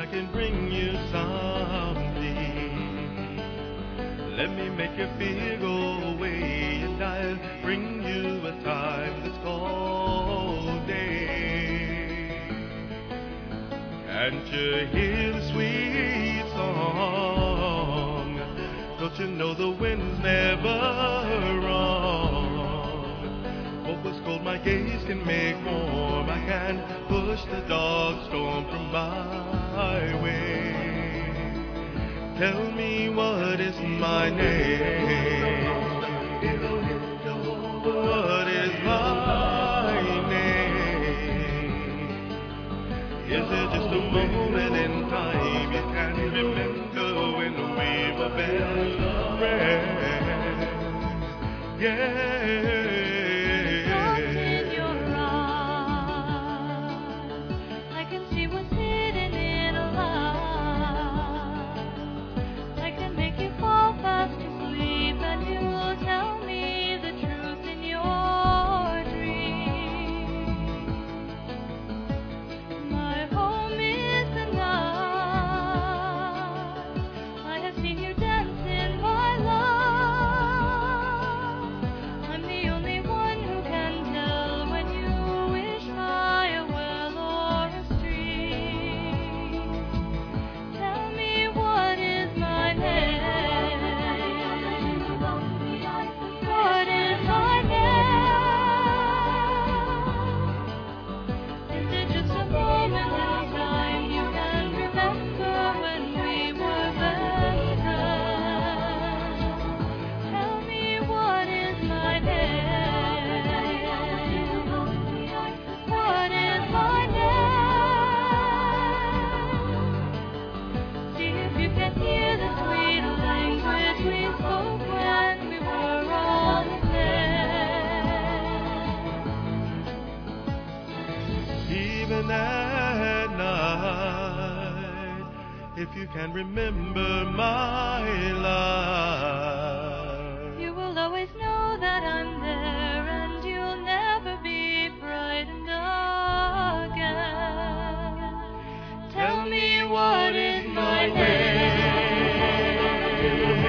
can bring you something. Let me make your fear go away, and I'll bring you a time that's called day. Can't you hear the sweet song? Don't you know the wind's never wrong? What was cold my gaze can make warm. I can push the dog storm from my way. Tell me what is my name? What is my name? Is it just a moment in time you can remember when we were best friends? Yeah. Even at night, if you can remember my life, you will always know that I'm there, and you'll never be frightened again. Tell me what is my name?